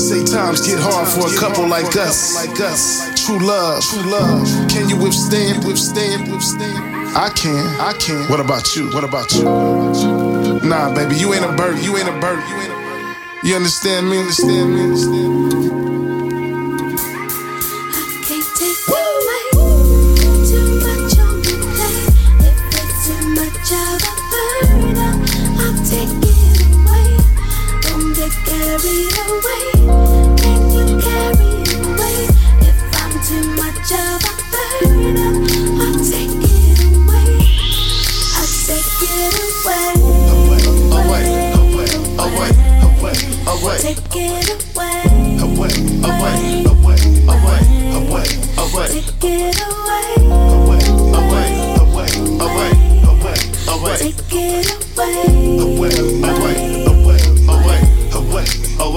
Say times get hard for a couple like us. True love. Can you withstand? I can. What about you? Nah, baby, you ain't a bird. You understand me? I can't take it away. Too much on my plate. If it's too much of a burden, I'll take it away. Don't get carried away. Can you carry it away? If I'm too much of a burden, I'll take it away. I'll take it away. Away. Take it away. Away. Take it away. Take it away.